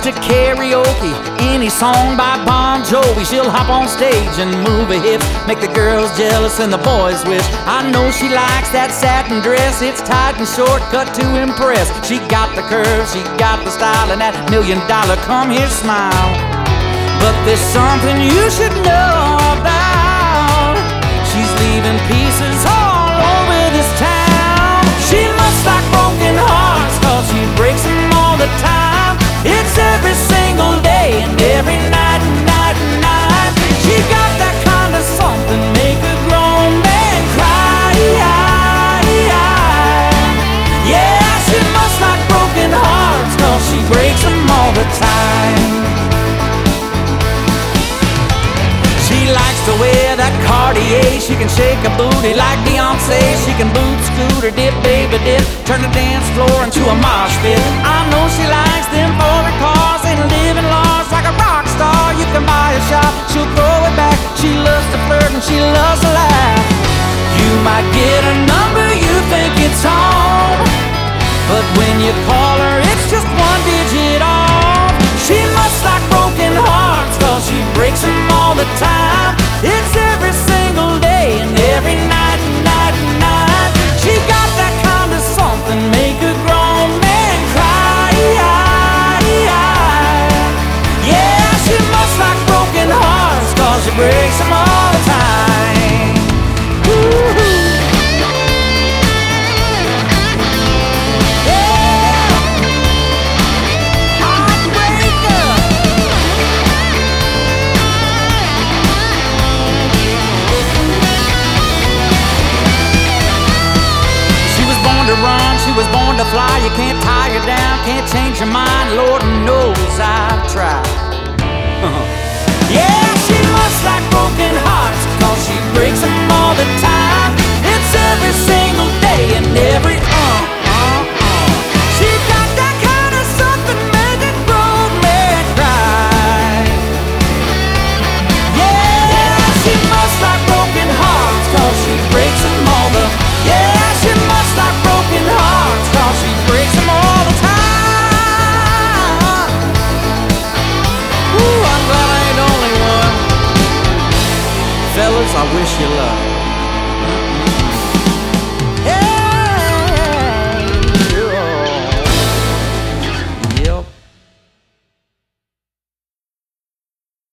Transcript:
to karaoke any song by Bon Jovi. She'll hop on stage and move her hips, make the girls jealous and the boys wish. I know she likes that satin dress. It's tight and short, cut to impress. She got the curves, she got the style, and that $1 million come here smile. But there's something you should know about. She's leaving pieces all over this town. She must like broken hearts, 'cause she breaks them all the time. It's every single day and every night and night and night. She got that kind of something, make a grown man cry. Yeah, she must like broken hearts, 'cause she breaks them all the time. She likes to wear that Cartier. She can shake a booty like Beyonce. She can boot, scooter, dip, baby dip, turn the dance floor into a mosh pit. I know she likes them foreign cars and living large like a rock star. You can buy a shot, she'll throw it back. She loves to flirt and she loves to laugh. You might get a number, you think it's on, but when you call her, it's just one digit off. She must like broken hearts, 'cause she breaks them all the time. It's every single day and every night and night and night. She got that kind of something, make a grown man cry. Yeah, she must like broken hearts, 'cause she breaks them all the time. Ooh. She was born to fly, you can't tie her down, can't change your mind, Lord knows I've tried. Yeah, she must like broken hearts, 'cause she breaks them all the time. It's every single day and every She got that kind of something, make a grown man cry. Yeah, she must like broken hearts, 'cause she breaks them all the Yeah, she must like broken hearts, 'cause she breaks them all the time. Ooh, I'm glad I ain't the only one. Fellas, I wish you luck.